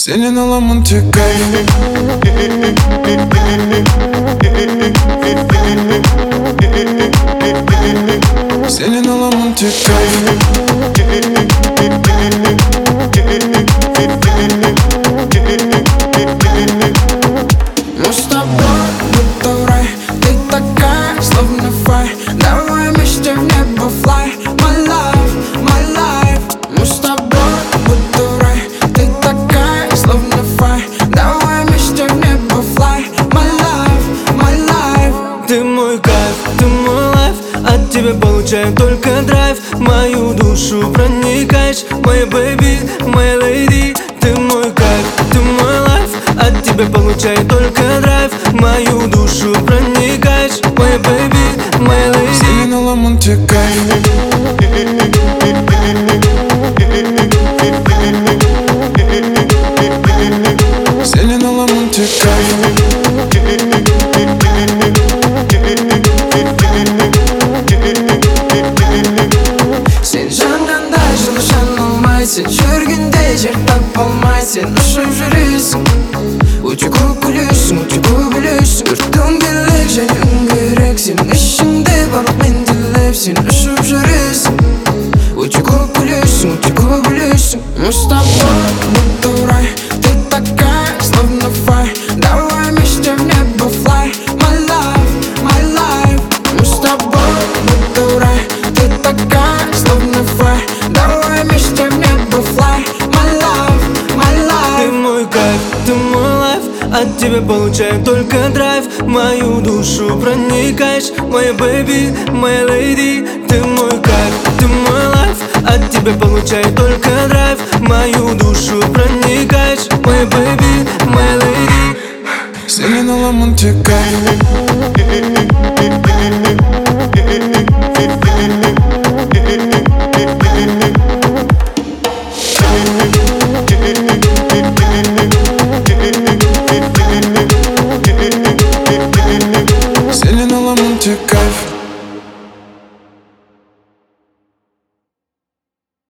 Senin alamın tek kaydı. Senin alamın tek kaydı. Мы с тобой будто в рай. Ты такая, словно фай. Давай вместе в небо fly. My life, my life. Мы с тобой будто в рай. Ты такая, словно фай. Давай вместе в небо fly. My life, my life. Ты мой кайф, ты мой лайф. От тебя получаю только драйв. Мою душу проникаешь, моя бэйби, моя леди. Ты мой кайф, ты мой лайф. От тебя получаю только драйв. Мою душу проникаешь, моя бэйби, моя леди. Senin alamın tek kaydı. Senin alamın tek kaydı. Сен жанғанда жылы жан алмайсың, жүргенде жер тап алмайсың, ұшып жүресің, өте көп күлесің, өте көп үлесің. Өрттің билік және үңгерек, сенің ішіңде барлық мен тілеп, сен ұшып жүресің, өте көп күлесің, өте көп үлесің. Мы с тобой будто в рай. Ты такая, словно фай. Давай вместе в небо fly. My life, my life. Мы с тобой будто в рай. Ты такая, словно фай. Давай вместе в небо fly. My life, my Ты life. мой кайф, ты мой лайф. От тебя получаю только драйв. Мою душу проникаешь, моя бэйби, моя леди. Ты мой кайф, ты мой лайф. От тебя получаю только драйв. Мою душу проникаешь, моя бэйби, моя леди. Senin alamın tek kaydı. Senin alamın tek kaydı.